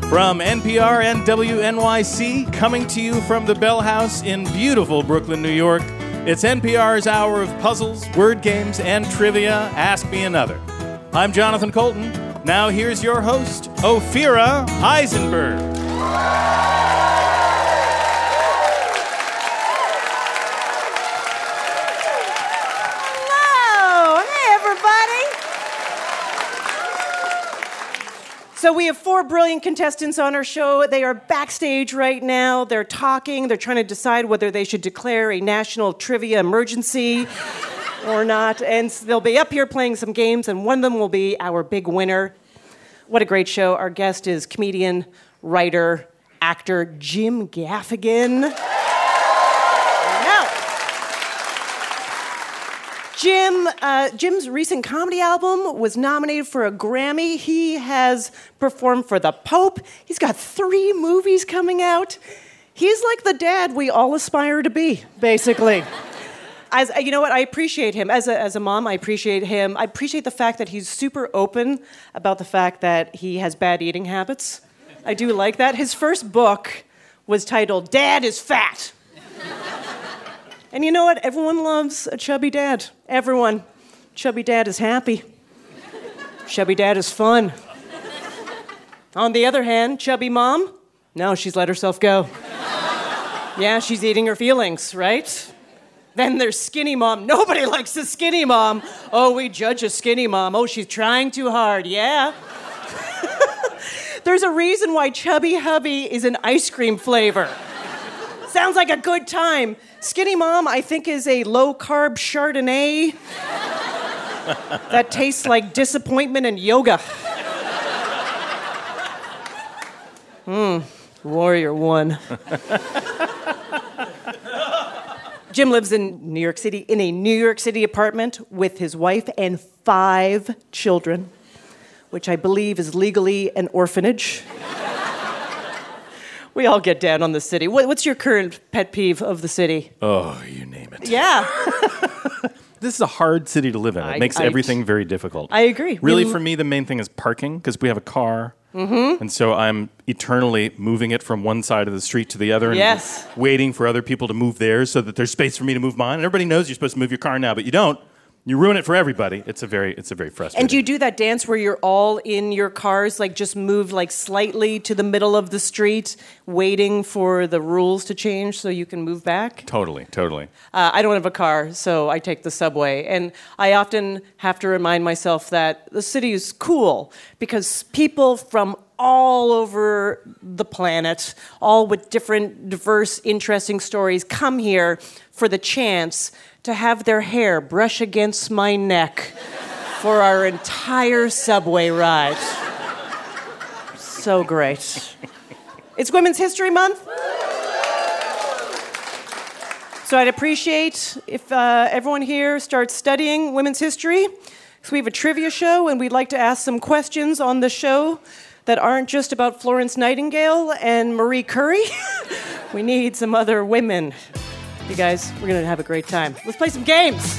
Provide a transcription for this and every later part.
From NPR and WNYC, coming to you from the Bell House in beautiful Brooklyn, New York, it's NPR's hour of puzzles, word games, and trivia. Ask Me Another. I'm Jonathan Colton. Now here's your host, Ophira Eisenberg. Hello. Hey, everybody. So we have 4 brilliant contestants on our show. They are backstage right now. They're talking. They're trying to decide whether they should declare a national trivia emergency or not. And they'll be up here playing some games, and one of them will be our big winner. What a great show. Our guest is comedian, writer, actor Jim Gaffigan. Now, Jim's recent comedy album was nominated for a Grammy. He has performed for the Pope. He's got 3 movies coming out. He's like the dad we all aspire to be, basically. As you know what, I appreciate him. As a mom, I appreciate him. I appreciate the fact that he's super open about the fact that he has bad eating habits. I do like that. His first book was titled Dad is Fat. And you know what? Everyone loves a chubby dad. Everyone. Chubby dad is happy. Chubby dad is fun. On the other hand, chubby mom? No, she's let herself go. Yeah, she's eating her feelings, right? Then there's skinny mom. Nobody likes a skinny mom. Oh, we judge a skinny mom. Oh, she's trying too hard. Yeah. There's a reason why Chubby Hubby is an ice cream flavor. Sounds like a good time. Skinny mom, I think, is a low-carb Chardonnay that tastes like disappointment and yoga. Warrior 1. Jim lives in New York City, in a New York City apartment with his wife and 5 children, which I believe is legally an orphanage. We all get down on the city. What's your current pet peeve of the city? Oh, you name it. Yeah. This is a hard city to live in. It makes everything very difficult. I agree. Really, for me, the main thing is parking, because we have a car. Mm-hmm. And so I'm eternally moving it from one side of the street to the other and waiting for other people to move theirs so that there's space for me to move mine. And everybody knows you're supposed to move your car now, but you don't. You ruin it for everybody. It's a very frustrating. And do you do that dance where you're all in your cars, like just move like slightly to the middle of the street, waiting for the rules to change so you can move back? Totally. I don't have a car, so I take the subway. And I often have to remind myself that the city is cool because people from all over the planet, all with different, diverse, interesting stories, come here for the chance to have their hair brush against my neck for our entire subway ride. So great. It's Women's History Month. So I'd appreciate if everyone here starts studying women's history. So we have a trivia show, and we'd like to ask some questions on the show that aren't just about Florence Nightingale and Marie Curie. We need some other women. You guys, we're going to have a great time. Let's play some games.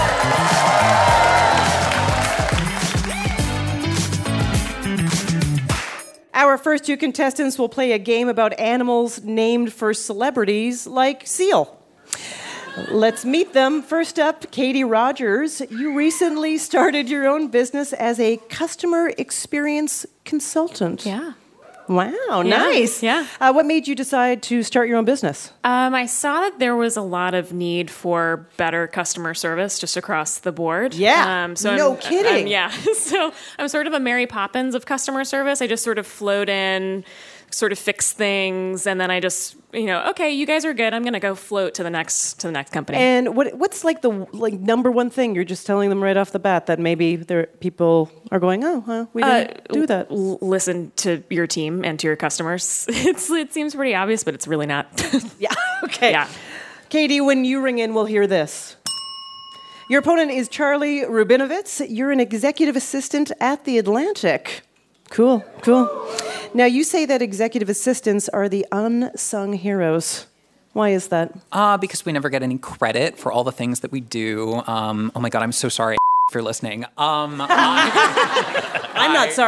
Our first 2 contestants will play a game about animals named for celebrities like Seal. Let's meet them. First up, Katie Rogers. You recently started your own business as a customer experience consultant. Yeah. Wow, nice. Yeah. What made you decide to start your own business? I saw that there was a lot of need for better customer service just across the board. Yeah. No kidding. Yeah. So I'm sort of a Mary Poppins of customer service. I just sort of float in, sort of fix things, and then I just, okay, you guys are good. I'm going to go float to the next company. And what's like the number one thing you're just telling them right off the bat that maybe people are going, we didn't do that? Listen to your team and to your customers. It seems pretty obvious, but it's really not. Yeah. Okay. Yeah. Katie, when you ring in, we'll hear this. Your opponent is Charlie Rubinovitz. You're an executive assistant at The Atlantic. Cool. Now, you say that executive assistants are the unsung heroes. Why is that? Because we never get any credit for all the things that we do. Oh my God, I'm so sorry if you're listening. I'm not sorry.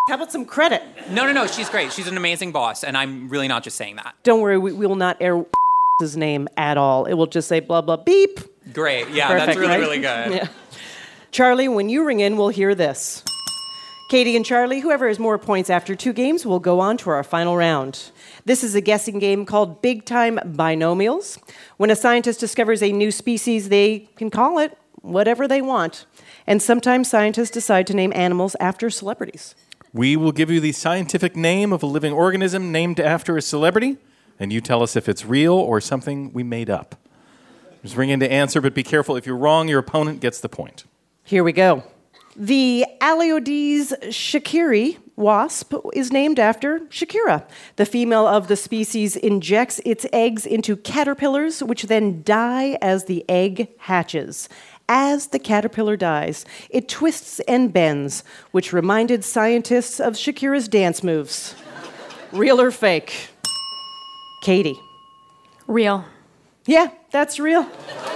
How about some credit? No, she's great. She's an amazing boss, and I'm really not just saying that. Don't worry, we will not air his name at all. It will just say blah, blah, beep. Great. Yeah, Perfect, that's really, right? really good. Yeah. Charlie, when you ring in, we'll hear this. Katie and Charlie, whoever has more points after 2 games will go on to our final round. This is a guessing game called Big Time Binomials. When a scientist discovers a new species, they can call it whatever they want. And sometimes scientists decide to name animals after celebrities. We will give you the scientific name of a living organism named after a celebrity, and you tell us if it's real or something we made up. Just ring in to answer, but be careful. If you're wrong, your opponent gets the point. Here we go. The Aliodes shakiri wasp is named after Shakira. The female of the species injects its eggs into caterpillars, which then die as the egg hatches. As the caterpillar dies, it twists and bends, which reminded scientists of Shakira's dance moves. Real or fake? Katie. Real. Yeah, that's real.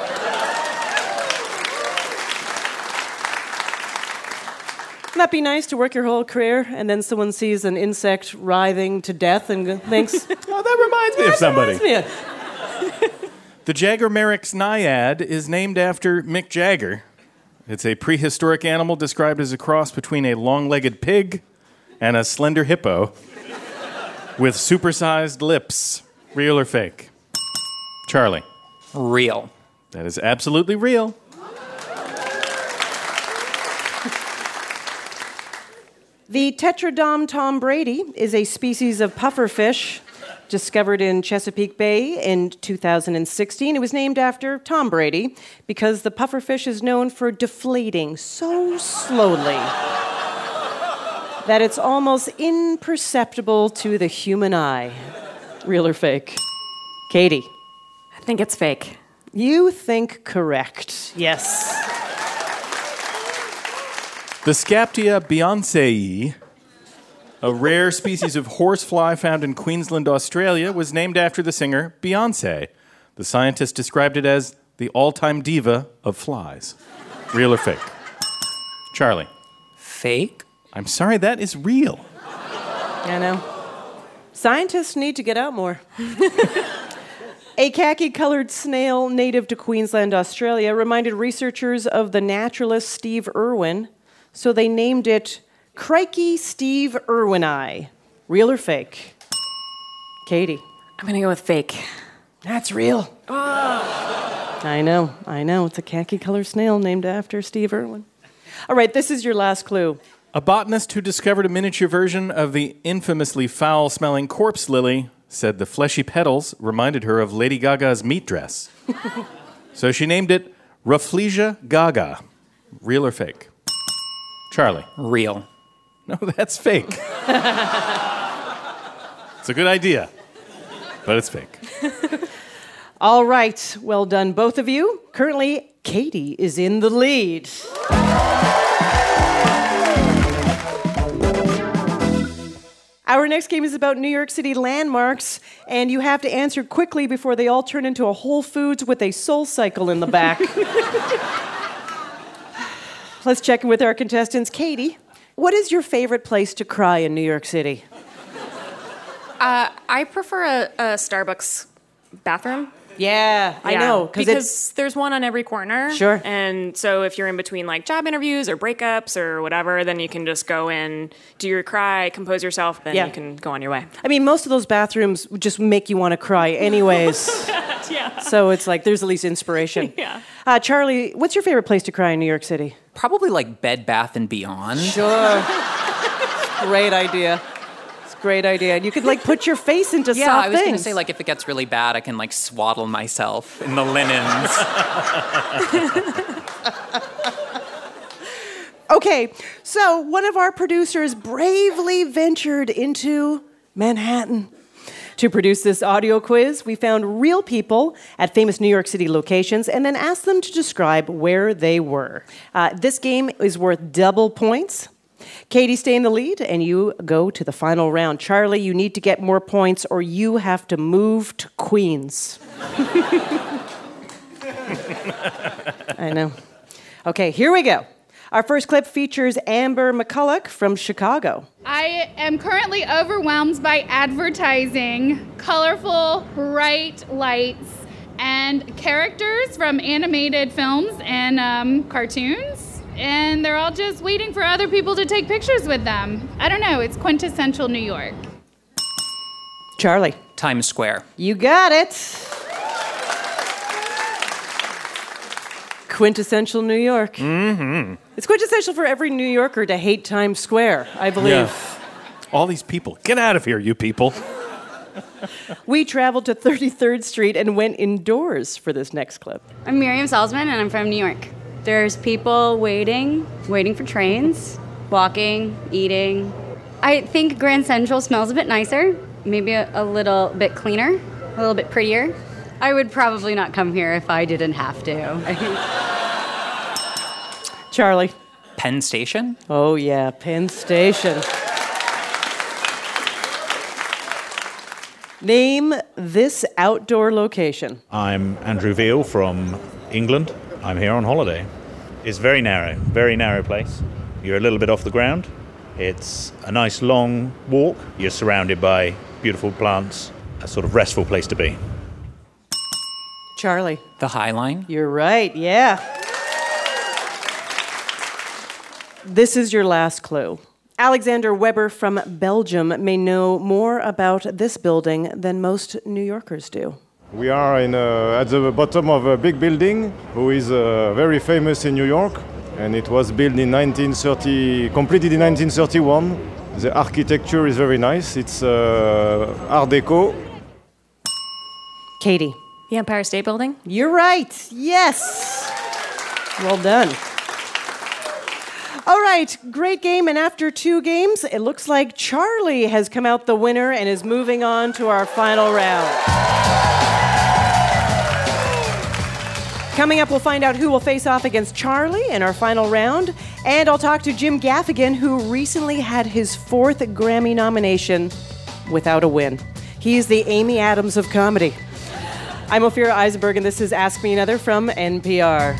Wouldn't that be nice to work your whole career and then someone sees an insect writhing to death and thinks, Oh, that reminds me of somebody. reminds me of. The Jagermerix naiad is named after Mick Jagger. It's a prehistoric animal described as a cross between a long-legged pig and a slender hippo with supersized lips. Real or fake? Charlie. Real. That is absolutely real. The Tetradom Tom Brady is a species of pufferfish discovered in Chesapeake Bay in 2016. It was named after Tom Brady because the pufferfish is known for deflating so slowly that it's almost imperceptible to the human eye. Real or fake? Katie. I think it's fake. You think correct. Yes. The Scaptia beyonceyi, a rare species of horsefly found in Queensland, Australia, was named after the singer Beyonce. The scientists described it as the all-time diva of flies. Real or fake? Charlie. Fake? I'm sorry, that is real. I know. Scientists need to get out more. A khaki-colored snail native to Queensland, Australia, reminded researchers of the naturalist Steve Irwin, so they named it Crikey Steve Irwini. Real or fake? Katie. I'm going to go with fake. That's real. I know. It's a khaki-colored snail named after Steve Irwin. All right, this is your last clue. A botanist who discovered a miniature version of the infamously foul-smelling corpse lily said the fleshy petals reminded her of Lady Gaga's meat dress. So she named it Rafflesia Gaga. Real or fake? Charlie. Real. No, that's fake. It's a good idea, but it's fake. All right, well done, both of you. Currently, Katie is in the lead. Our next game is about New York City landmarks, and you have to answer quickly before they all turn into a Whole Foods with a Soul Cycle in the back. Let's check in with our contestants. Katie, what is your favorite place to cry in New York City? I prefer a Starbucks bathroom. Yeah, I know. Because there's one on every corner. Sure. And so if you're in between like job interviews or breakups or whatever, then you can just go in, do your cry, compose yourself, then you can go on your way. I mean, most of those bathrooms just make you want to cry anyways. Yeah. So it's like there's at least inspiration. Yeah. Charlie, what's your favorite place to cry in New York City? Probably like Bed Bath & Beyond. Sure. Great idea. Great idea. And you could like put your face into Yeah, soft I was going to things. say, like, if it gets really bad, I can, like, swaddle myself in the linens. Okay, so one of our producers bravely ventured into Manhattan. To produce this audio quiz, we found real people at famous New York City locations and then asked them to describe where they were. This game is worth double points. Katie, stay in the lead, and you go to the final round. Charlie, you need to get more points, or you have to move to Queens. I know. Okay, here we go. Our first clip features Amber McCulloch from Chicago. I am currently overwhelmed by advertising, colorful, bright lights, and characters from animated films and cartoons. And they're all just waiting for other people to take pictures with them. I don't know, it's quintessential New York. Charlie. Times Square. You got it. Quintessential New York. Mm-hmm. It's quintessential for every New Yorker to hate Times Square, I believe. Yeah. All these people. Get out of here, you people. We traveled to 33rd Street and went indoors for this next clip. I'm Miriam Salzman, and I'm from New York. There's people waiting for trains, walking, eating. I think Grand Central smells a bit nicer, maybe a little bit cleaner, a little bit prettier. I would probably not come here if I didn't have to. Charlie. Penn Station? Oh, yeah, Penn Station. Name this outdoor location. I'm Andrew Veal from England. I'm here on holiday. It's very narrow place. You're a little bit off the ground. It's a nice long walk. You're surrounded by beautiful plants. A sort of restful place to be. Charlie. The High Line? You're right, yeah. This is your last clue. Alexander Weber from Belgium may know more about this building than most New Yorkers do. We are at the bottom of a big building, who is very famous in New York, and it was built in 1930, completed in 1931. The architecture is very nice. It's Art Deco. Katie. The Empire State Building? You're right. Yes. Well done. All right, great game. And after 2 games, it looks like Charlie has come out the winner and is moving on to our final round. Coming up, we'll find out who will face off against Charlie in our final round. And I'll talk to Jim Gaffigan, who recently had his 4th Grammy nomination without a win. He's the Amy Adams of comedy. I'm Ophira Eisenberg, and this is Ask Me Another from NPR.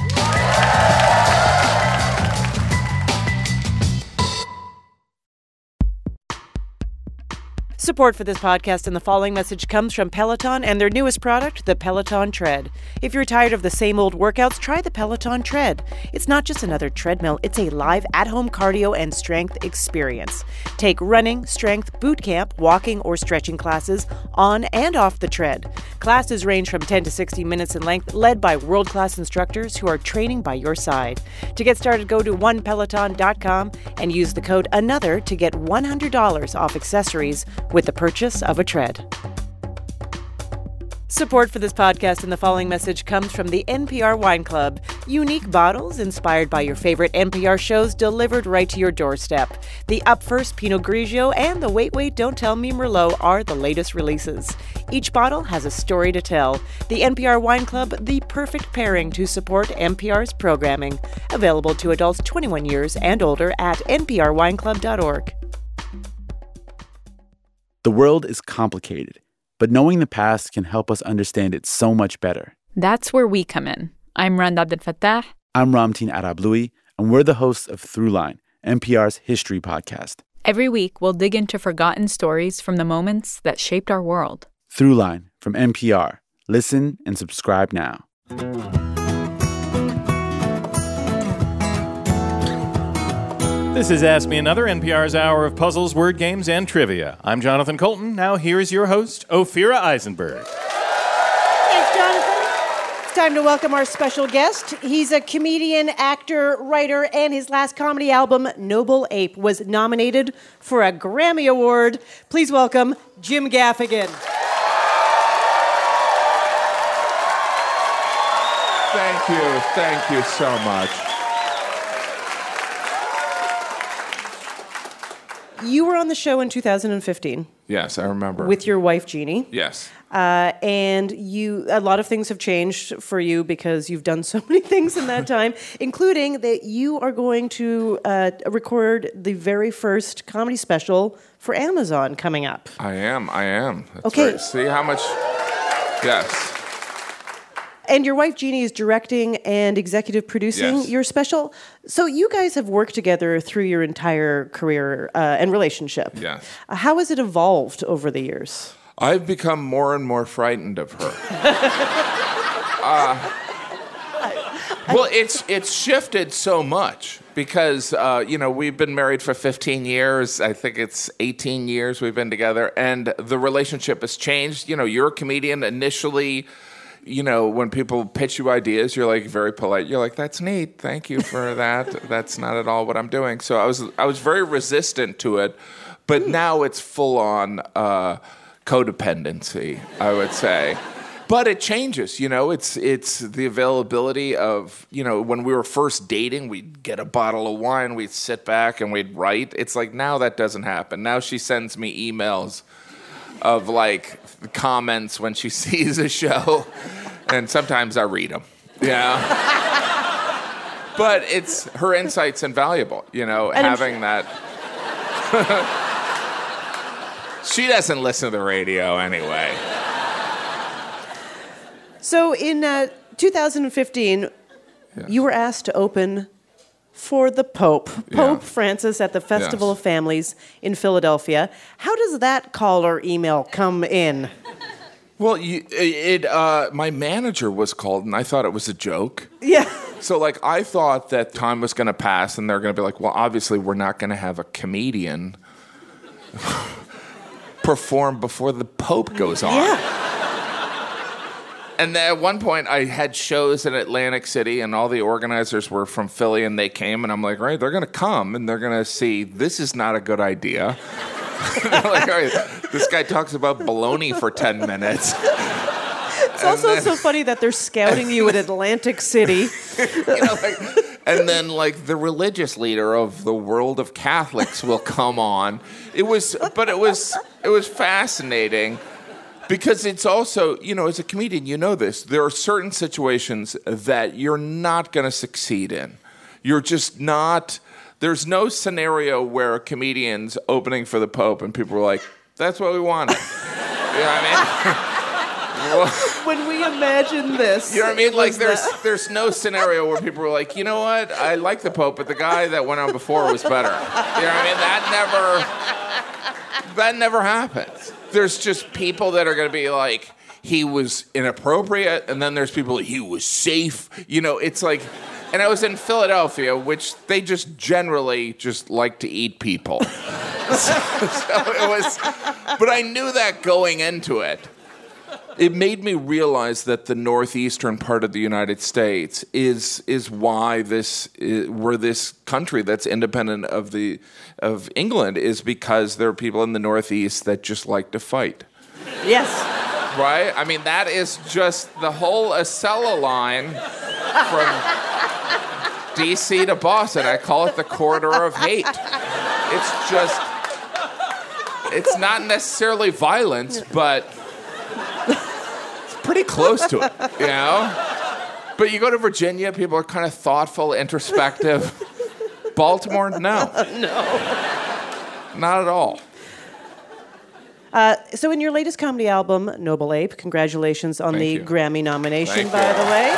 Support for this podcast and the following message comes from Peloton and their newest product, the Peloton Tread. If you're tired of the same old workouts, try the Peloton Tread. It's not just another treadmill, it's a live at-home cardio and strength experience. Take running, strength, boot camp, walking, or stretching classes on and off the tread. Classes range from 10 to 60 minutes in length, led by world-class instructors who are training by your side. To get started, go to onepeloton.com and use the code ANOTHER to get $100 off accessories with the purchase of a tread. Support for this podcast and the following message comes from the NPR Wine Club. Unique bottles inspired by your favorite NPR shows delivered right to your doorstep. The Up First Pinot Grigio and the Wait, Don't Tell Me Merlot are the latest releases. Each bottle has a story to tell. The NPR Wine Club, the perfect pairing to support NPR's programming. Available to adults 21 years and older at nprwineclub.org. The world is complicated, but knowing the past can help us understand it so much better. That's where we come in. I'm Randa Abdel Fattah. I'm Ramtin Arablouei, and we're the hosts of Throughline, NPR's history podcast. Every week, we'll dig into forgotten stories from the moments that shaped our world. Throughline from NPR. Listen and subscribe now. This is Ask Me Another, NPR's hour of puzzles, word games, and trivia. I'm Jonathan Colton. Now here's your host, Ophira Eisenberg. Thanks, Jonathan. It's time to welcome our special guest. He's a comedian, actor, writer, and his last comedy album, Noble Ape, was nominated for a Grammy Award. Please welcome Jim Gaffigan. Thank you so much. You were on the show in 2015. Yes, I remember. With your wife, Jeannie. Yes. And a lot of things have changed for you because you've done so many things in that time, including that you are going to record the very first comedy special for Amazon coming up. I am. That's okay. right. See how much... Yes. And your wife, Jeannie, is directing and executive producing your special. So you guys have worked together through your entire career and relationship. Yes. How has it evolved over the years? I've become more and more frightened of her. Well, it's shifted so much because, we've been married for 15 years. I think it's 18 years we've been together. And the relationship has changed. You're a comedian initially. When people pitch you ideas, you're like very polite. You're like, "That's neat. Thank you for that. That's not at all what I'm doing." So I was very resistant to it, but now it's full on codependency, I would say. But it changes, it's the availability of, when we were first dating, we'd get a bottle of wine, we'd sit back and we'd write. It's like now that doesn't happen. Now she sends me emails of like comments when she sees a show, and sometimes I read them. But her insight's invaluable, having that. She doesn't listen to the radio anyway. So in 2015, you were asked to open for the Pope Francis at the Festival of Families in Philadelphia. How does that call or email come in? Well, my manager was called, and I thought it was a joke. Yeah. So, I thought that time was going to pass, and they're going to be like, well, obviously we're not going to have a comedian perform before the Pope goes on. Yeah. And then at one point, I had shows in Atlantic City, and all the organizers were from Philly, and they came, and I'm like, right, they're going to come, and they're going to see, this is not a good idea. Like, all right, this guy talks about baloney for 10 minutes. It's also so funny that they're scouting you at Atlantic City. And then, the religious leader of the world of Catholics will come on. It was fascinating. Because it's also, as a comedian, this. There are certain situations that you're not going to succeed in. You're just not. There's no scenario where a comedian's opening for the Pope and people are like, that's what we wanted. You know what I mean? When we imagine this. You know what I mean? There's no scenario where people are like, you know what? I like the Pope, but the guy that went on before was better. You know what I mean? That never happens. There's just people that are going to be like, he was inappropriate, and then there's people like, he was safe. It's like, and I was in Philadelphia, which they just generally just like to eat people. so it was, but I knew that going into it. It made me realize that the northeastern part of the United States is why we're this country that's independent of England, is because there are people in the Northeast that just like to fight. Yes. Right? I mean, that is just the whole Acela line from D.C. to Boston. I call it the corridor of hate. It's not necessarily violence, but it's pretty close to it, But you go to Virginia, people are kind of thoughtful, introspective. Baltimore, no. Not at all. So in your latest comedy album, Noble Ape, congratulations on the Grammy nomination, Thank by you. the way.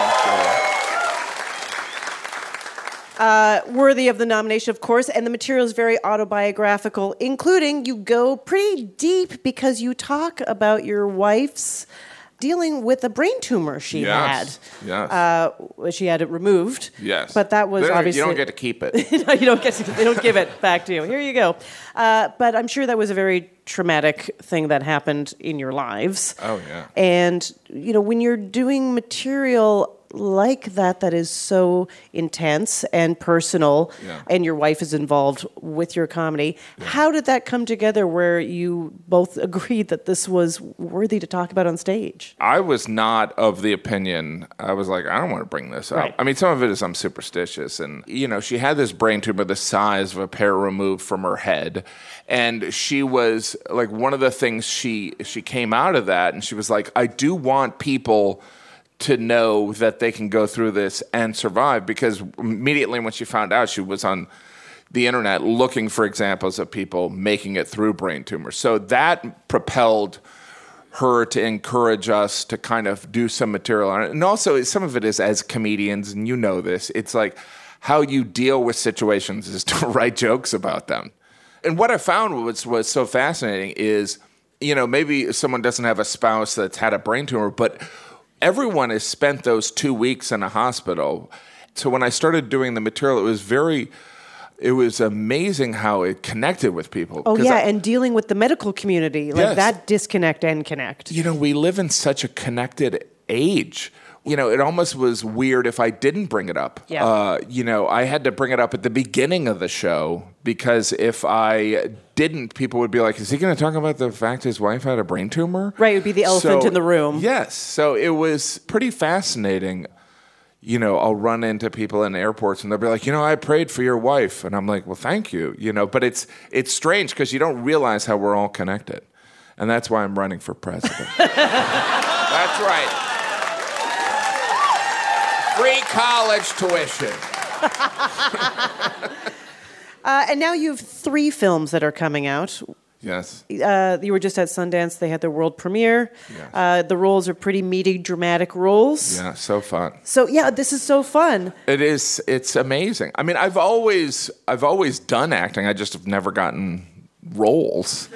Oh, thank you. Worthy of the nomination, of course, and the material is very autobiographical, including you go pretty deep because you talk about your wife's dealing with a brain tumor she had. Yes. She had it removed. Yes. But that was obviously... You don't get to keep it. No, you don't get to, they don't give it back to you. Here you go. But I'm sure that was a very traumatic thing that happened in your lives. Oh, yeah. And, when you're doing material like that is so intense and personal, and your wife is involved with your comedy, how did that come together where you both agreed that this was worthy to talk about on stage? I was not of the opinion. I was like, I don't want to bring this up. Right. I mean, some of it is I'm superstitious. And, she had this brain tumor the size of a pear removed from her head. And she was, like, one of the things she came out of that, and she was like, I do want people to know that they can go through this and survive, because immediately when she found out, she was on the internet looking for examples of people making it through brain tumors. So that propelled her to encourage us to kind of do some material on it. And also, some of it is as comedians, and you know this, it's like how you deal with situations is to write jokes about them. And what I found was so fascinating is, maybe someone doesn't have a spouse that's had a brain tumor, but everyone has spent those 2 weeks in a hospital. So when I started doing the material, it was amazing how it connected with people. Oh, yeah, and dealing with the medical community, like Yes. that disconnect and connect. We live in such a connected age. It almost was weird if I didn't bring it up. Yeah. I had to bring it up at the beginning of the show because if I didn't, people would be like, is he going to talk about the fact his wife had a brain tumor? Right, it would be the elephant in the room. Yes. So it was pretty fascinating. I'll run into people in airports and they'll be like, I prayed for your wife. And I'm like, well, thank you. But it's strange because you don't realize how we're all connected. And that's why I'm running for president. That's right. Free college tuition. And now you have 3 films that are coming out. Yes. You were just at Sundance. They had their world premiere. Yes. The roles are pretty meaty, dramatic roles. Yeah, so fun. So, yeah, this is so fun. It is. It's amazing. I mean, I've always done acting. I just have never gotten roles,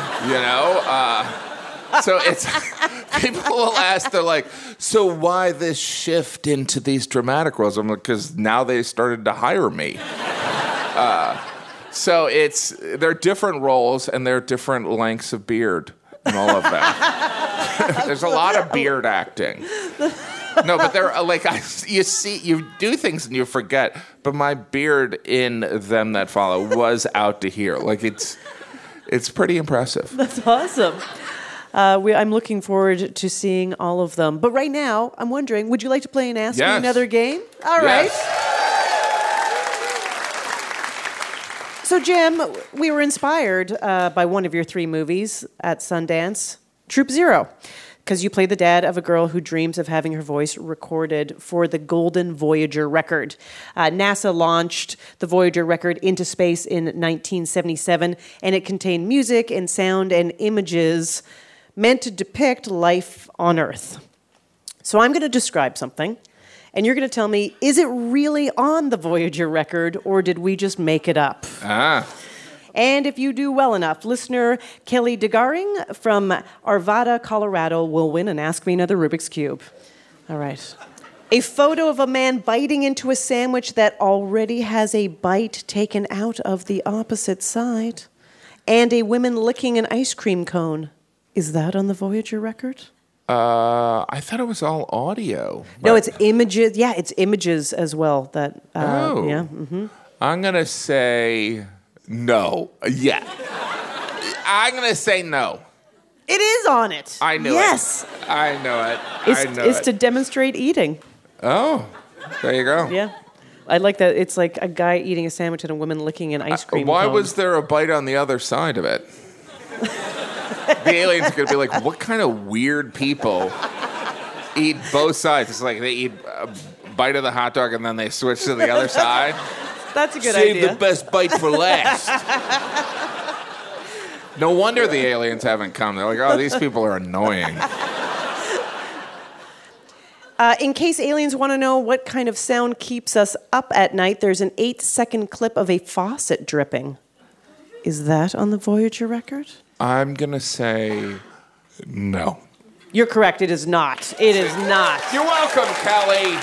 So it's people will ask, they're like, so why this shift into these dramatic roles? I'm like, because now they started to hire me. So they're different roles and they're different lengths of beard and all of that. There's a lot of beard acting. No, but they're like, you do things and you forget. But my beard in Them That Follow was out to here. Like it's pretty impressive. That's awesome. I'm looking forward to seeing all of them. But right now, I'm wondering, would you like to play an Ask Me Another game? All right. So, Jim, we were inspired by one of your 3 movies at Sundance, Troop Zero, because you play the dad of a girl who dreams of having her voice recorded for the Golden Voyager record. NASA launched the Voyager record into space in 1977, and it contained music and sound and images meant to depict life on Earth. So I'm going to describe something, and you're going to tell me, is it really on the Voyager record, or did we just make it up? And if you do well enough, listener Kelly DeGaring from Arvada, Colorado, will win an Ask Me Another Rubik's Cube. All right. A photo of a man biting into a sandwich that already has a bite taken out of the opposite side. And a woman licking an ice cream cone. Is that on the Voyager record? I thought it was all audio. No, it's images. Yeah, it's images as well. That. Yeah. Mm-hmm. I'm gonna say no. Yeah. I'm gonna say no. It is on it. I knew it. Yes. I know it. It's to demonstrate eating. Oh, there you go. Yeah. I like that. It's like a guy eating a sandwich and a woman licking an ice cream Why cone. was there a bite on the other side of it? The aliens are going to be like, what kind of weird people eat both sides? It's like they eat a bite of the hot dog and then they switch to the other side. That's a good idea. Save the best bite for last. No wonder the aliens haven't come. They're like, oh, these people are annoying. In case aliens want to know what kind of sound keeps us up at night, there's an 8-second clip of a faucet dripping. Is that on the Voyager record? I'm going to say no. You're correct. It is not. It is not. You're welcome, Kelly.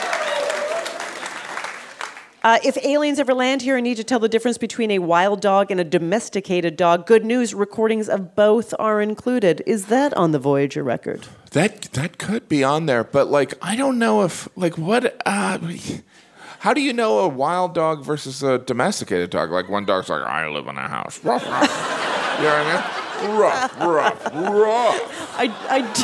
If aliens ever land here and need to tell the difference between a wild dog and a domesticated dog, good news, recordings of both are included. Is that on the Voyager record? That could be on there, but like I don't know if like what. How do you know a wild dog versus a domesticated dog? Like one dog's like, I live in a house. Ruff, ruff. You know what I mean? Ruff, ruff, ruff. I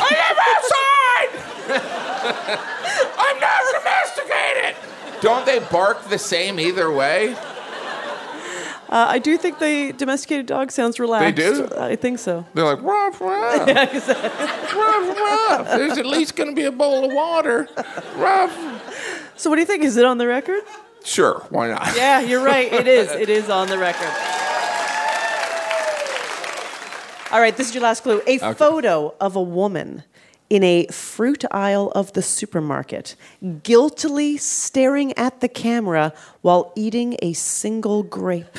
live outside. I'm not domesticated. Don't they bark the same either way? I do think the domesticated dog sounds relaxed. They do? I think so. They're like, ruff, ruff. Yeah, exactly. Ruff, ruff. There's at least going to be a bowl of water. Ruff. So what do you think? Is it on the record? Sure, why not? Yeah, you're right. It is. It is on the record. All right, this is your last clue. A Okay. photo of a woman in a fruit aisle of the supermarket, guiltily staring at the camera while eating a single grape.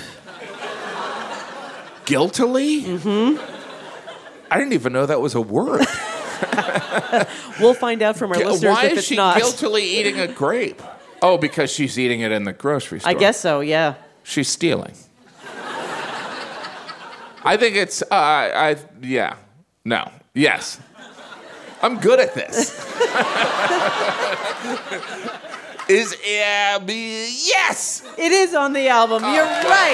Guiltily? Mm-hmm. I didn't even know that was a word. We'll find out from our listeners Why if is it's she not. guiltily eating a grape? Oh, because she's eating it in the grocery store. I guess so, yeah. She's stealing. I think it's, yeah. No. Yes. I'm good at this. Yes! It is on the album. You're good. right.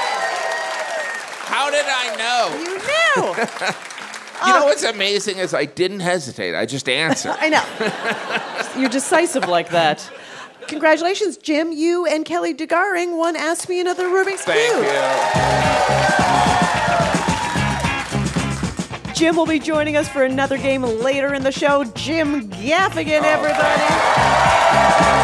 How did I know? You knew. You know what's amazing is I didn't hesitate. I just answered. I know. You're decisive like that. Congratulations, Jim. You and Kelly DeGaring won Ask Me Another Rubik's Cube. Thank you. Jim will be joining us for another game later in the show. Jim Gaffigan, everybody.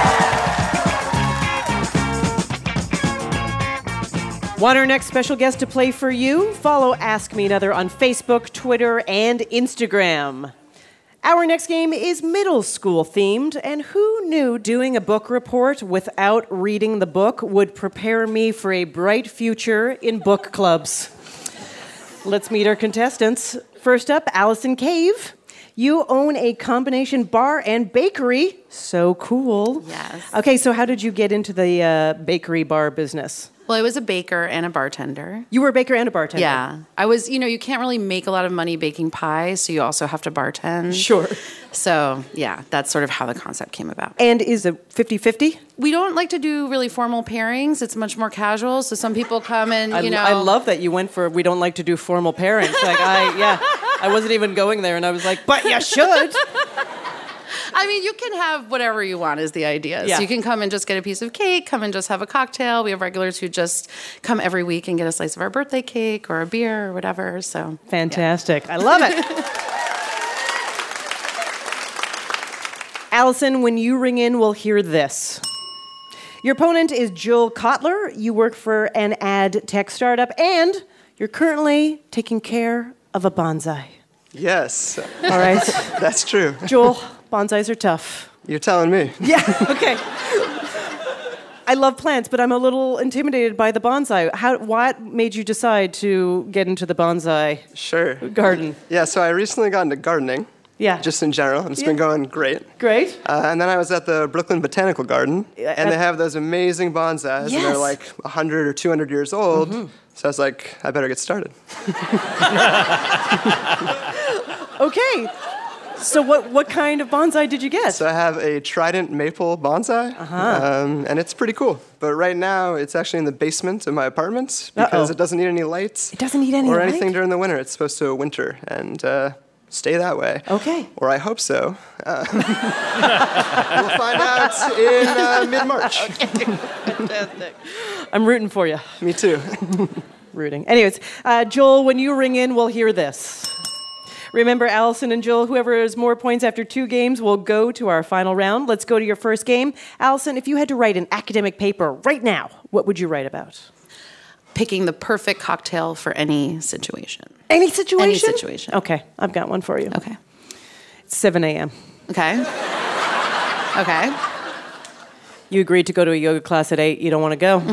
Want our next special guest to play for you? Follow Ask Me Another on Facebook, Twitter, and Instagram. Our next game is middle school themed, and who knew doing a book report without reading the book would prepare me for a bright future in book clubs? Let's meet our contestants. First up, Allison Cave. You own a combination bar and bakery. So cool. Yes. Okay, so how did you get into the bakery bar business? Well, I was a baker and a bartender. You were a baker and a bartender? Yeah. I was, you can't really make a lot of money baking pies, so you also have to bartend. Sure. So, yeah, that's sort of how the concept came about. And is it 50-50? We don't like to do really formal pairings. It's much more casual. So some people come and, I love that you went for, we don't like to do formal pairings. I wasn't even going there, and I was like, but you should. I mean, you can have whatever you want is the idea. Yeah. So you can come and just get a piece of cake, come and just have a cocktail. We have regulars who just come every week and get a slice of our birthday cake or a beer or whatever. So fantastic. Yeah. I love it. Allison, when you ring in, we'll hear this. Your opponent is Joel Kotler. You work for an ad tech startup, and you're currently taking care of a bonsai. Yes. All right. That's true. Joel, bonsais are tough. You're telling me. Yeah, okay. I love plants, but I'm a little intimidated by the bonsai. What made you decide to get into the bonsai garden? Yeah, so I recently got into gardening. Yeah. Just in general, and it's been going great. Great. And then I was at the Brooklyn Botanical Garden, and they have those amazing bonsais, and they're like 100 or 200 years old. Mm-hmm. So I was like, I better get started. Okay. So what kind of bonsai did you get? So I have a trident maple bonsai, and it's pretty cool. But right now, it's actually in the basement of my apartment because it doesn't need any lights. It doesn't need any or light? anything during the winter. It's supposed to winter and stay that way. Okay. Or I hope so. We'll find out in mid-March. Okay. Fantastic. I'm rooting for you. Me too. Rooting. Anyways, Joel, when you ring in, we'll hear this. Remember, Allison and Joel, whoever has more points after 2 games will go to our final round. Let's go to your first game. Allison, if you had to write an academic paper right now, what would you write about? Picking the perfect cocktail for any situation. Any situation? Any situation. Okay, I've got one for you. Okay. It's 7 a.m. Okay. Okay. You agreed to go to a yoga class at 8. You don't want to go?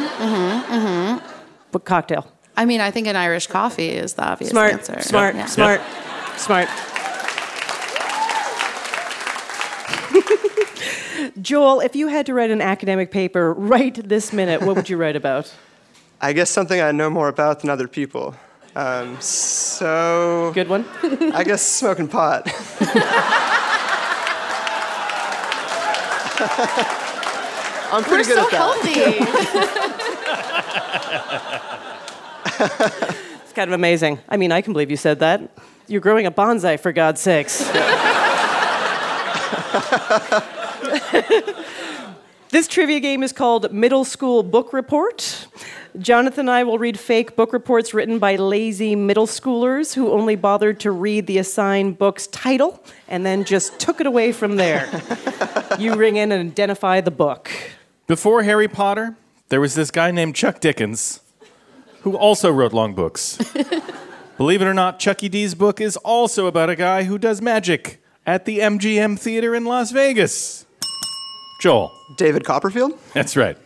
What cocktail? I mean, I think an Irish coffee is the obvious answer. Smart. Joel, if you had to write an academic paper right this minute, what would you write about? I guess something I know more about than other people. So... Good one? I guess smoking pot. I'm pretty good at that. It's kind of amazing. I mean, I can believe you said that. You're growing a bonsai, for God's sakes. This trivia game is called Middle School Book Report. Jonathan and I will read fake book reports written by lazy middle schoolers who only bothered to read the assigned book's title and then just took it away from there. You ring in and identify the book. Before Harry Potter, there was this guy named Chuck Dickens who also wrote long books. Believe it or not, Chucky D's book is also about a guy who does magic at the MGM Theater in Las Vegas. Joel. David Copperfield? That's right.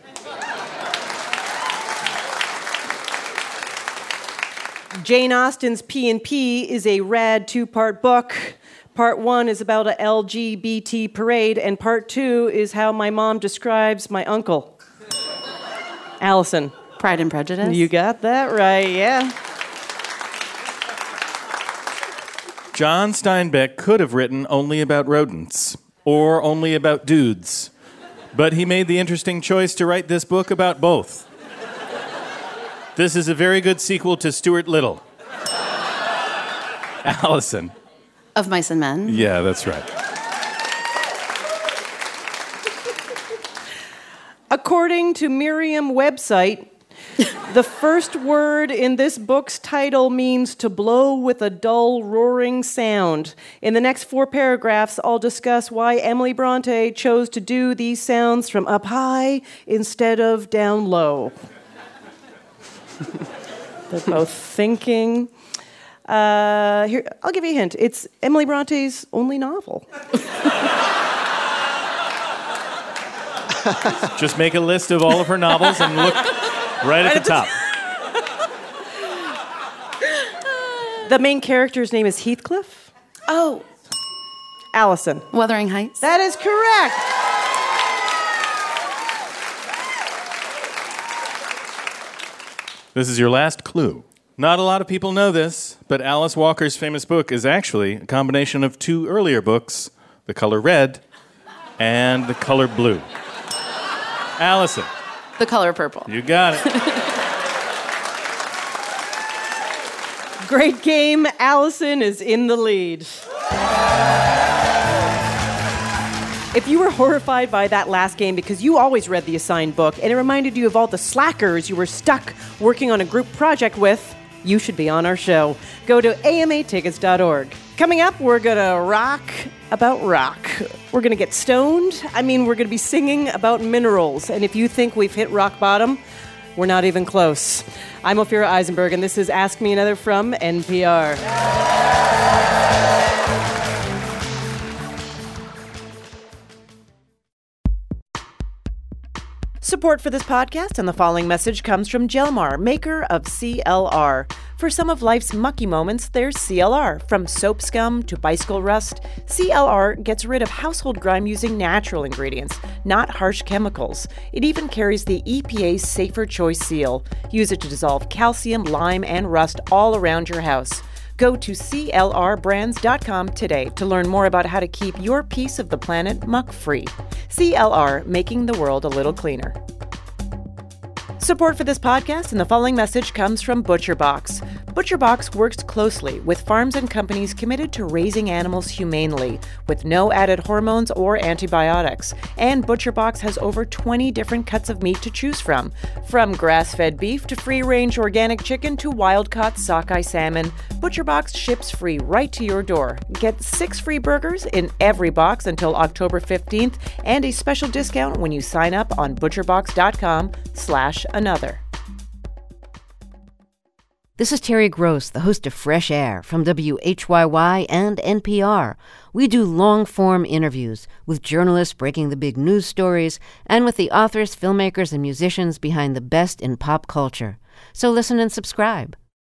Jane Austen's P&P is a rad 2-part book. Part 1 is about a LGBT parade, and Part 2 is how my mom describes my uncle. Allison. Pride and Prejudice? You got that right, yeah. John Steinbeck could have written only about rodents or only about dudes, but he made the interesting choice to write this book about both. This is a very good sequel to Stuart Little. Allison. Of Mice and Men? Yeah, that's right. According to Merriam website, the first word in this book's title means to blow with a dull, roaring sound. In the next 4 paragraphs, I'll discuss why Emily Bronte chose to do these sounds from up high instead of down low. They're both thinking. Here, I'll give you a hint. It's Emily Bronte's only novel. Just make a list of all of her novels and look right at the top. The main character's name is Heathcliff. Oh. Allison. Wuthering Heights? That is correct. This is your last clue. Not a lot of people know this, but Alice Walker's famous book is actually a combination of 2 earlier books, The Color Red and The Color Blue. Allison. The Color Purple. You got it. Great game. Allison is in the lead. If you were horrified by that last game because you always read the assigned book and it reminded you of all the slackers you were stuck working on a group project with, you should be on our show. Go to amatickets.org. Coming up, we're going to rock about rock. We're going to get stoned. We're going to be singing about minerals. And if you think we've hit rock bottom, we're not even close. I'm Ophira Eisenberg, and this is Ask Me Another from NPR. Support for this podcast and the following message comes from Gelmar, maker of CLR. For some of life's mucky moments, there's CLR. From soap scum to bicycle rust, CLR gets rid of household grime using natural ingredients, not harsh chemicals. It even carries the EPA's Safer Choice seal. Use it to dissolve calcium, lime, and rust all around your house. Go to CLRbrands.com today to learn more about how to keep your piece of the planet muck-free. CLR, making the world a little cleaner. Support for this podcast and the following message comes from ButcherBox. ButcherBox works closely with farms and companies committed to raising animals humanely with no added hormones or antibiotics. And ButcherBox has over 20 different cuts of meat to choose from grass-fed beef to free-range organic chicken to wild-caught sockeye salmon. ButcherBox ships free right to your door. Get 6 free burgers in every box until October 15th and a special discount when you sign up on butcherbox.com/another. This is Terry Gross, the host of Fresh Air from WHYY and NPR. We do long-form interviews with journalists breaking the big news stories and with the authors, filmmakers, and musicians behind the best in pop culture. So listen and subscribe.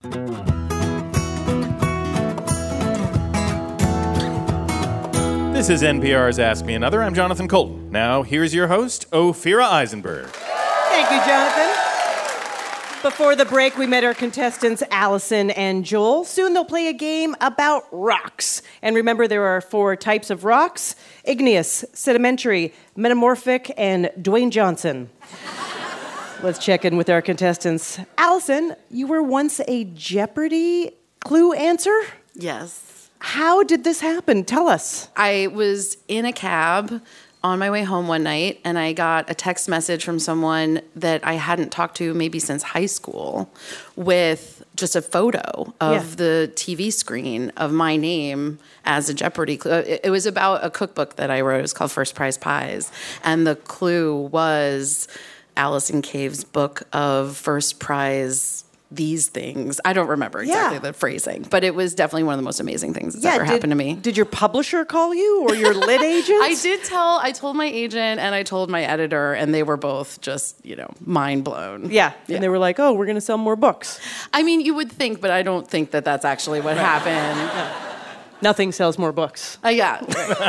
This is NPR's Ask Me Another. I'm Jonathan Colton. Now, here's your host, Ophira Eisenberg. Thank you, Jonathan. Before the break, we met our contestants, Allison and Joel. Soon they'll play a game about rocks. And remember, there are 4 types of rocks: igneous, sedimentary, metamorphic, and Dwayne Johnson. Let's check in with our contestants. Allison, you were once a Jeopardy clue answer? Yes. How did this happen? Tell us. I was in a cab on my way home one night, and I got a text message from someone that I hadn't talked to maybe since high school with just a photo of the TV screen of my name as a Jeopardy clue. It was about a cookbook that I wrote. It was called First Prize Pies, and the clue was Allison Cave's book of first prize these things. I don't remember exactly the phrasing, but it was definitely one of the most amazing things that's ever happened to me. Did your publisher call you or your lit agent? I told my agent and I told my editor, and they were both just, mind blown. Yeah. And they were like, oh, we're going to sell more books. I mean, you would think, but I don't think that that's actually what happened. Yeah. Nothing sells more books. Yeah.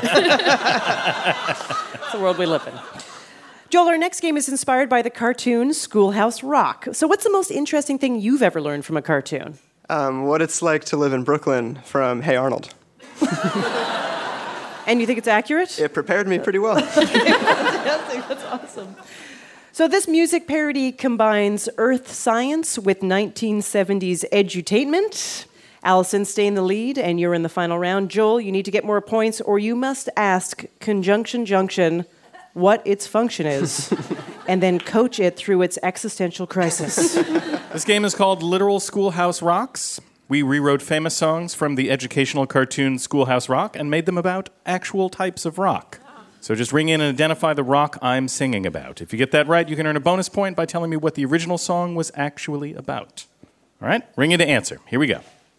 It's the world we live in. Joel, our next game is inspired by the cartoon Schoolhouse Rock. So what's the most interesting thing you've ever learned from a cartoon? What it's like to live in Brooklyn from Hey Arnold. And you think it's accurate? It prepared me pretty well. That's awesome. So this music parody combines earth science with 1970s edutainment. Allison, stay in the lead, and you're in the final round. Joel, you need to get more points, or you must ask Conjunction Junction what its function is, and then coach it through its existential crisis. This game is called Literal Schoolhouse Rocks. We rewrote famous songs from the educational cartoon Schoolhouse Rock and made them about actual types of rock. So just ring in and identify the rock I'm singing about. If you get that right, you can earn a bonus point by telling me what the original song was actually about. All right? Ring in to answer. Here we go.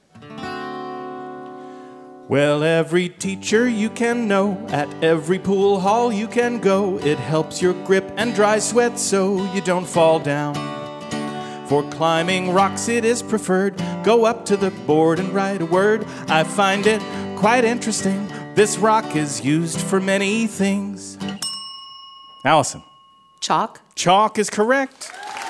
Well, every teacher you can know, at every pool hall you can go. It helps your grip and dry sweat so you don't fall down. For climbing rocks it is preferred. Go up to the board and write a word. I find it quite interesting. This rock is used for many things. Allison. Chalk. Chalk is correct.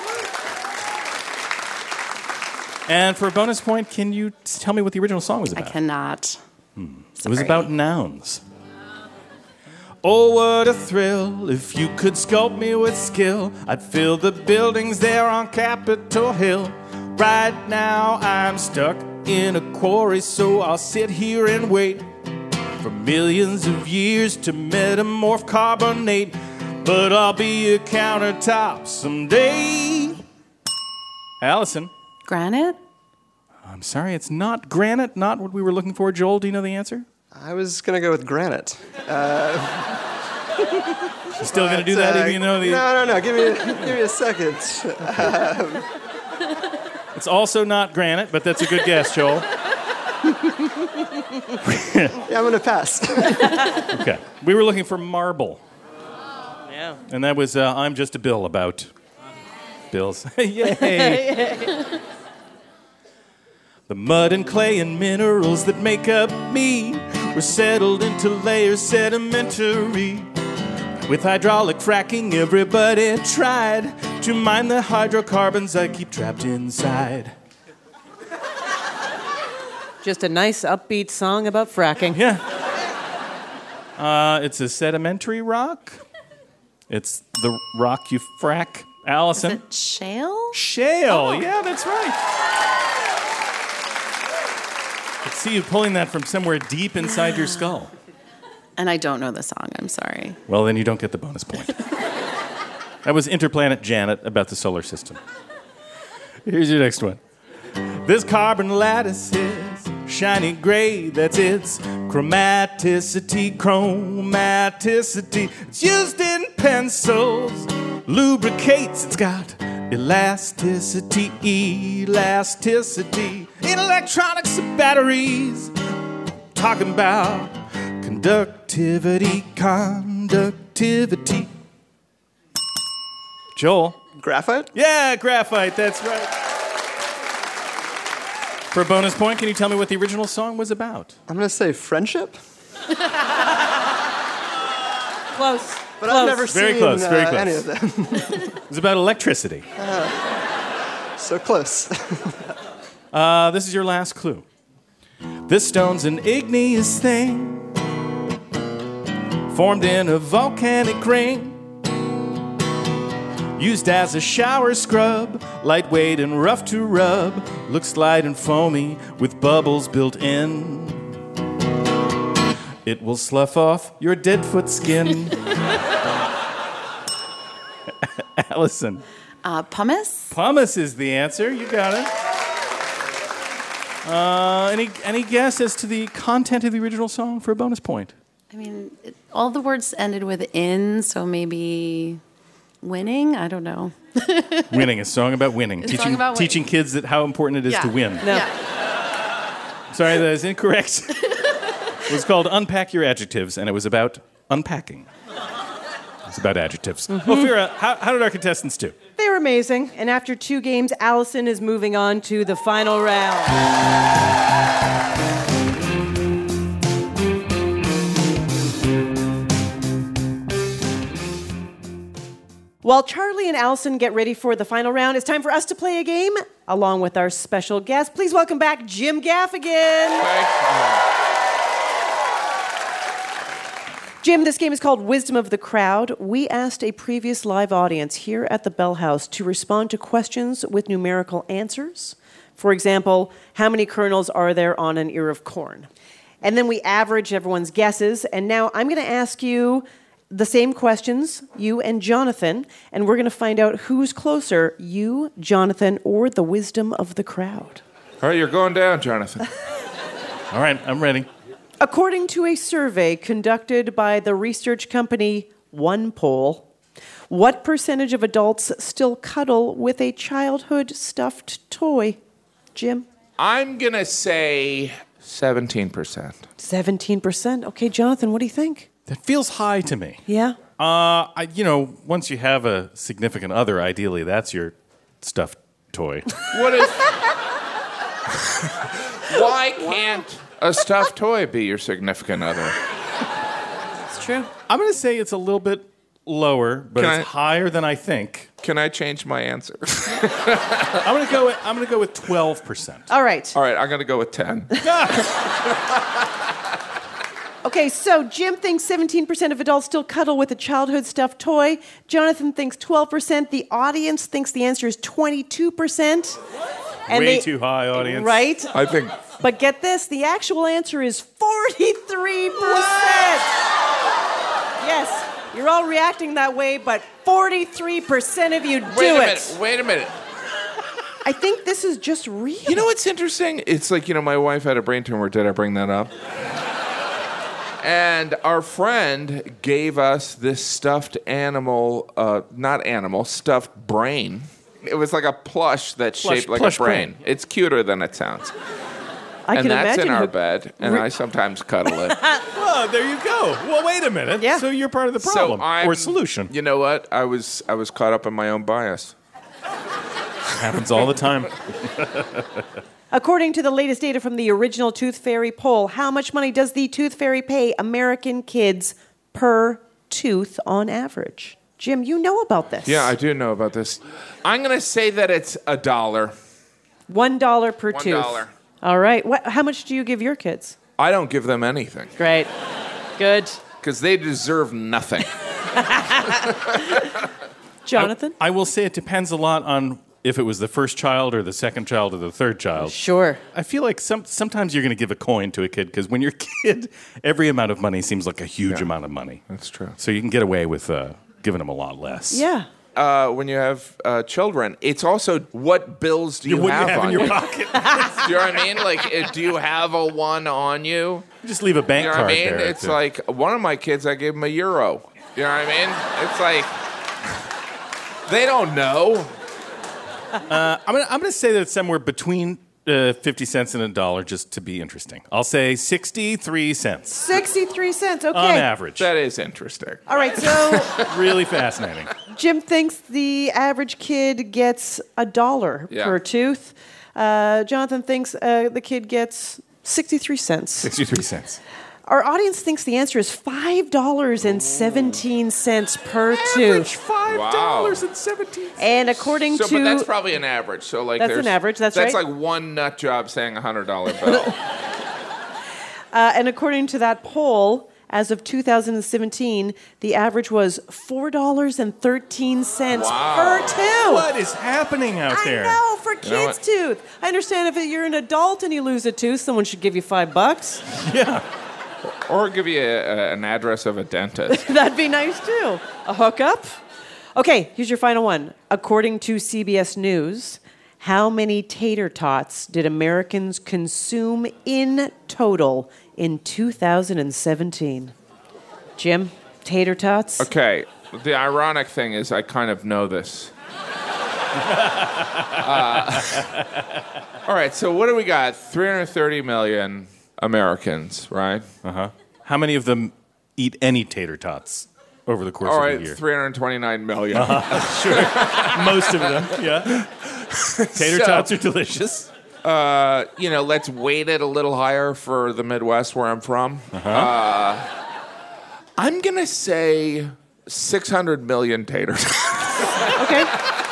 And for a bonus point, can you tell me what the original song was about? I cannot. It was about nouns. Oh, what a thrill if you could sculpt me with skill. I'd fill the buildings there on Capitol Hill. Right now I'm stuck in a quarry, so I'll sit here and wait for millions of years to metamorph carbonate. But I'll be a countertop someday. Allison. Granite? I'm sorry, it's not granite, not what we were looking for. Joel, do you know the answer? I was going to go with granite. You still going to do that if you know the... No. Give me a second. It's also not granite, but that's a good guess, Joel. Yeah, I'm going to pass. Okay. We were looking for marble. Yeah. And that was I'm Just a Bill about bills. Yay! The mud and clay and minerals that make up me were settled into layers sedimentary. With hydraulic fracking, everybody tried to mine the hydrocarbons I keep trapped inside. Just a nice upbeat song about fracking. Yeah. It's a sedimentary rock. It's the rock you frack. Allison? Is it shale? Shale. Oh. Yeah, that's right. I could see you pulling that from somewhere deep inside your skull. And I don't know the song, I'm sorry. Well, then you don't get the bonus point. That was Interplanet Janet about the solar system. Here's your next one. This carbon lattice is shiny gray. That's its chromaticity. Chromaticity. It's used in pencils. Lubricates. It's got elasticity. Elasticity. In electronics and batteries. Talking about conductivity. Conductivity. Joel. Graphite? Yeah, graphite. That's right. For a bonus point, can you tell me what the original song was about? I'm going to say friendship. Close. But I've never Very seen close, very close. any of them. It was about electricity. So close. This is your last clue. This stone's an igneous thing, formed in a volcanic ring, used as a shower scrub, lightweight and rough to rub, looks light and foamy with bubbles built in. It will slough off your dead foot skin. Allison. Pumice? Pumice is the answer. You got it. Any guess as to the content of the original song for a bonus point? I mean, all the words ended with in, so maybe winning? I don't know. Winning, a song about winning. A song about winning. Teaching kids that how important it is to win. No. Yeah. Sorry, that is incorrect. It was called Unpack Your Adjectives, and it was about unpacking. It's about adjectives. Ophira, how did our contestants do? They were amazing. And after 2 games, Allison is moving on to the final round. While Charlie and Allison get ready for the final round, it's time for us to play a game along with our special guest. Please welcome back Jim Gaffigan. Jim, this game is called Wisdom of the Crowd. We asked a previous live audience here at the Bell House to respond to questions with numerical answers. For example, how many kernels are there on an ear of corn? And then we averaged everyone's guesses. And now I'm going to ask you the same questions, you and Jonathan, and we're going to find out who's closer, you, Jonathan, or the wisdom of the crowd. All right, you're going down, Jonathan. All right, I'm ready. According to a survey conducted by the research company OnePoll, what percentage of adults still cuddle with a childhood stuffed toy? Jim? I'm going to say 17%. 17%. Okay, Jonathan, what do you think? That feels high to me. Yeah? Once you have a significant other, ideally that's your stuffed toy. What if... Why can't a stuffed toy be your significant other? It's true. I'm going to say it's a little bit lower, but it's higher than I think. Can I change my answer? I'm going to go with 12%. All right. All right, I'm going to go with 10. Okay, so Jim thinks 17% of adults still cuddle with a childhood stuffed toy. Jonathan thinks 12%. The audience thinks the answer is 22%. And Way too high, audience. Right? I think... But get this, the actual answer is 43%. Yes, you're all reacting that way, but 43% of you do it. Wait a minute. I think this is just real. You know what's interesting? It's like, my wife had a brain tumor. Did I bring that up? And our friend gave us this stuffed stuffed brain. It was like a plush that's shaped like a brain. It's cuter than it sounds. And that's in our bed, and I sometimes cuddle it. Well, there you go. Well, wait a minute. Yeah. So you're part of the problem or solution. You know what? I was caught up in my own bias. Happens all the time. According to the latest data from the original Tooth Fairy poll, how much money does the Tooth Fairy pay American kids per tooth on average? Jim, you know about this. Yeah, I do know about this. I'm going to say that it's $1. $1 per tooth. $1. All right. How much do you give your kids? I don't give them anything. Great. Good. Because they deserve nothing. Jonathan? I will say it depends a lot on if it was the first child or the second child or the third child. Sure. I feel like sometimes you're going to give a coin to a kid because when you're a kid, every amount of money seems like a huge amount of money. That's true. So you can get away with giving them a lot less. Yeah. When you have children, it's also what bills do you have in on your you? pocket. Do you know what I mean? Like, do you have a one on you? Just leave a bank You know card what I mean? there. It's like one of my kids, I gave him €1. You know what I mean? It's like they don't know. I'm gonna say that it's somewhere between 50 cents and $1 just to be interesting. I'll say 63 cents. 63 cents, okay. On average. That is interesting. All right, so Really fascinating. Jim thinks the average kid gets $1 per tooth. Jonathan thinks the kid gets 63 cents. 63 cents. Our audience thinks the answer is $5.17 per tooth. $5.17. And according to... But that's probably an average. So like That's an average, that's right. That's like one nut job saying $100 bill. And according to that poll, as of 2017, the average was $4.13 per tooth. What is happening out there? I know, for kids' tooth. I understand if you're an adult and you lose a tooth, someone should give you $5. Yeah. Or give you an address of a dentist. That'd be nice, too. A hookup? Okay, here's your final one. According to CBS News, how many tater tots did Americans consume in total in 2017? Jim, tater tots? Okay, the ironic thing is I kind of know this. All right, so what do we got? 330 million Americans, right? Uh-huh. How many of them eat any tater tots over the course All of right, the year? 329 million. Sure. Most of them, yeah. Tater tots are delicious. Let's weight it a little higher for the Midwest where I'm from. I'm going to say 600 million taters. Okay.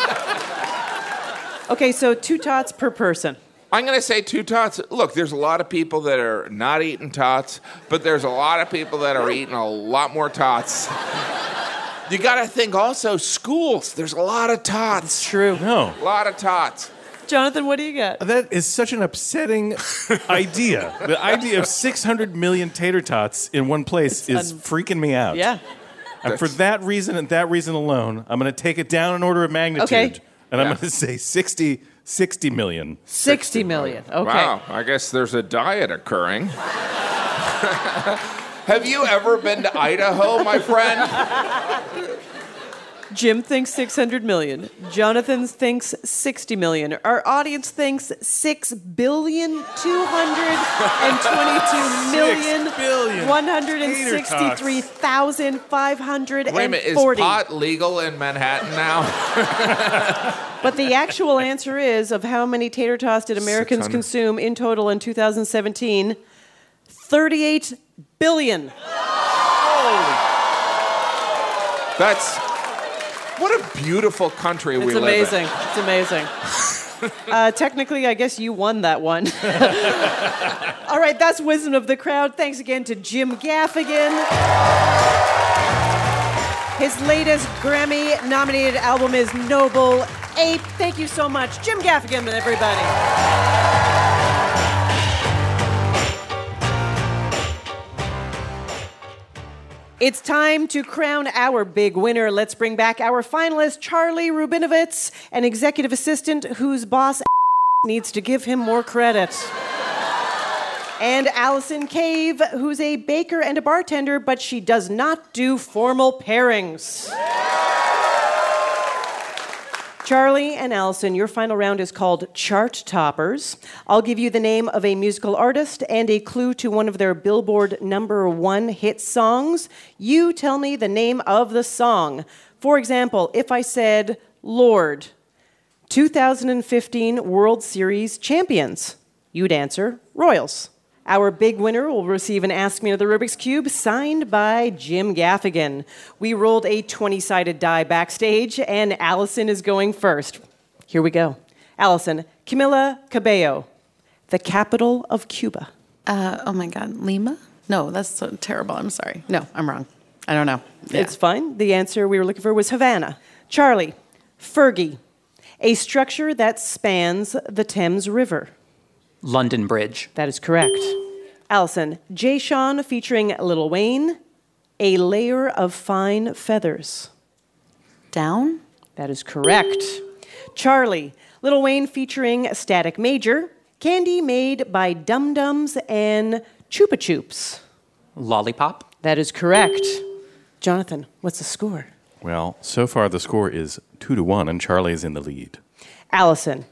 Okay, so 2 tots per person. I'm going to say 2 tots. Look, there's a lot of people that are not eating tots, but there's a lot of people that are eating a lot more tots. You got to think also schools. There's a lot of tots. It's true. No. A lot of tots. Jonathan, what do you got? That is such an upsetting idea. The idea of 600 million tater tots in one place is freaking me out. Yeah. And for that reason and that reason alone, I'm going to take it down an order of magnitude. Okay. And I'm going to say 60 million. 60 million. Okay. Wow, I guess there's a diet occurring. Have you ever been to Idaho, my friend? Jim thinks 600 million. Jonathan thinks 60 million. Our audience thinks 6,222,163,540. Wait a minute, is pot legal in Manhattan now? But the actual answer is, of how many tater tots did Americans 600. consume in total in 2017? 38 billion. That's... What a beautiful country we It's live amazing. in. It's amazing. Technically, I guess you won that one. All right, that's Wisdom of the Crowd. Thanks again to Jim Gaffigan. His latest Grammy-nominated album is Noble Ape. Thank you so much, Jim Gaffigan, everybody. It's time to crown our big winner. Let's bring back our finalist, Charlie Rubinovitz, an executive assistant whose boss needs to give him more credit. And Allison Cave, who's a baker and a bartender, but she does not do formal pairings. Charlie and Allison, your final round is called Chart Toppers. I'll give you the name of a musical artist and a clue to one of their Billboard #1 hit songs. You tell me the name of the song. For example, if I said, Lord, 2015 World Series champions, you'd answer Royals. Our big winner will receive an Ask Me Another Rubik's Cube signed by Jim Gaffigan. We rolled a 20-sided die backstage, and Allison is going first. Here we go. Allison, Camila Cabello, the capital of Cuba. Oh my God, Lima? No, that's so terrible. I'm sorry. No, I'm wrong. I don't know. Yeah. It's fine. The answer we were looking for was Havana. Charlie, Fergie, a structure that spans the Thames River. London Bridge. That is correct. Allison, Jay Sean featuring Lil Wayne, a layer of fine feathers. Down? That is correct. Charlie, Lil Wayne featuring Static Major, candy made by Dum Dums and Chupa Chups. Lollipop. That is correct. Jonathan, what's the score? Well, so far the score is 2-1, and Charlie is in the lead. Allison,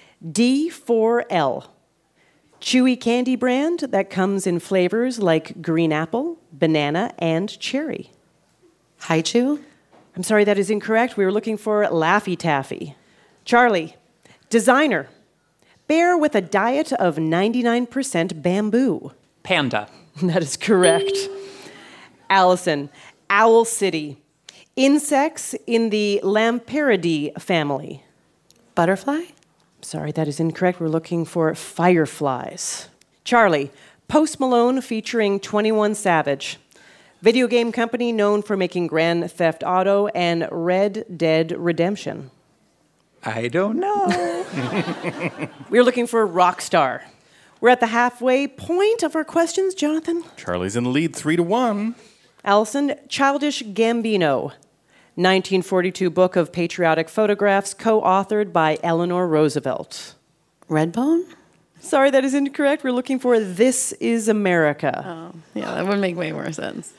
D4L. Chewy candy brand that comes in flavors like green apple, banana, and cherry. Hi-Chew? I'm sorry, that is incorrect. We were looking for Laffy Taffy. Charlie, designer. Bear with a diet of 99% bamboo. Panda. That is correct. Allison, Owl City. Insects in the Lamparidae family. Butterfly? Sorry, that is incorrect. We're looking for fireflies. Charlie, Post Malone featuring 21 Savage. Video game company known for making Grand Theft Auto and Red Dead Redemption. I don't know. We're looking for Rockstar. We're at the halfway point of our questions, Jonathan. Charlie's in the lead, 3-1. Allison, Childish Gambino. 1942 book of patriotic photographs co-authored by Eleanor Roosevelt. Redbone? Sorry, that is incorrect. We're looking for This Is America. Oh, yeah, that would make way more sense.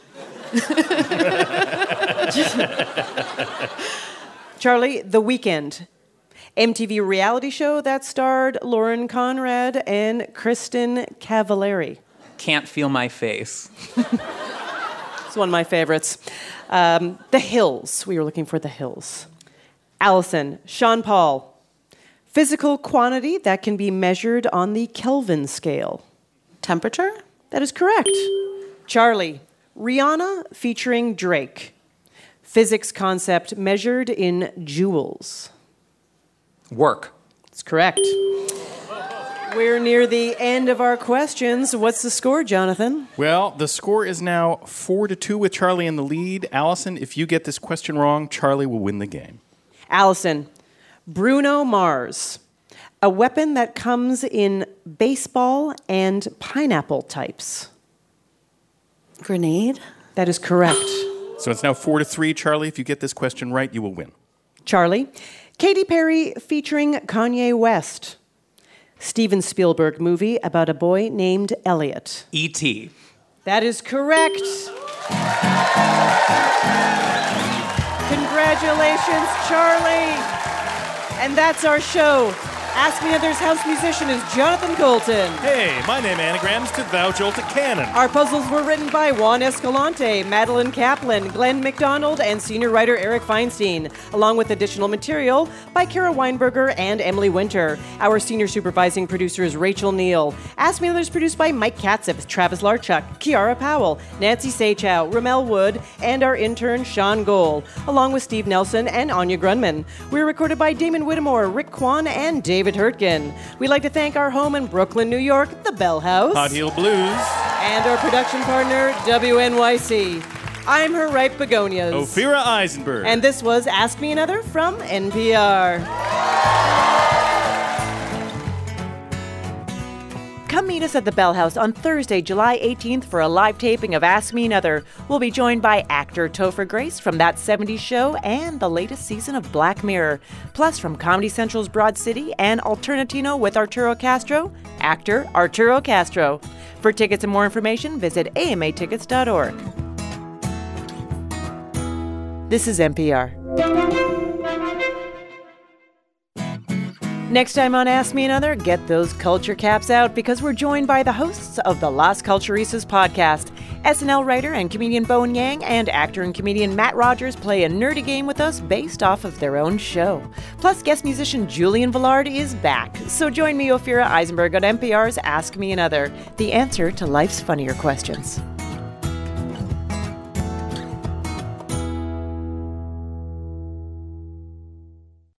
Charlie, The Weeknd. MTV reality show that starred Lauren Conrad and Kristen Cavallari. Can't Feel My Face. It's one of my favorites. The Hills. We were looking for The Hills. Allison, Sean Paul. Physical quantity that can be measured on the Kelvin scale. Temperature? That is correct. Charlie, Rihanna featuring Drake. Physics concept measured in joules. Work. That's correct. We're near the end of our questions. What's the score, Jonathan? Well, the score is now 4-2 with Charlie in the lead. Allison, if you get this question wrong, Charlie will win the game. Allison, Bruno Mars. A weapon that comes in baseball and pineapple types. Grenade? That is correct. So it's now 4-3, Charlie. If you get this question right, you will win. Charlie, Katy Perry featuring Kanye West. Steven Spielberg movie about a boy named Elliot. E.T. That is correct. Congratulations, Charlie. And that's our show. Ask Me Another's house musician is Jonathan Colton. Hey, my name anagrams to Thou Jolta Cannon. Our puzzles were written by Juan Escalante, Madeline Kaplan, Glenn McDonald, and senior writer Eric Feinstein, along with additional material by Kara Weinberger and Emily Winter. Our senior supervising producer is Rachel Neal. Ask Me Another is produced by Mike Katzip, Travis Larchuk, Kiara Powell, Nancy Sachow, Ramel Wood, and our intern Sean Gohl, along with Steve Nelson and Anya Grunman. We're recorded by Damon Whittemore, Rick Kwan, and David Hurtgen. We'd like to thank our home in Brooklyn, New York, the Bell House. Hot Heel Blues. And our production partner, WNYC. I'm her ripe begonias. Ophira Eisenberg. And this was Ask Me Another from NPR. Come meet us at the Bell House on Thursday, July 18th for a live taping of Ask Me Another. We'll be joined by actor Topher Grace from That 70s Show and the latest season of Black Mirror. Plus, from Comedy Central's Broad City and Alternatino with Arturo Castro, actor Arturo Castro. For tickets and more information, visit amatickets.org. This is NPR. Next time on Ask Me Another, get those culture caps out because we're joined by the hosts of the Las Culturistas podcast. SNL writer and comedian Bowen Yang and actor and comedian Matt Rogers play a nerdy game with us based off of their own show. Plus, guest musician Julian Villard is back. So join me, Ophira Eisenberg, on NPR's Ask Me Another, the answer to life's funnier questions.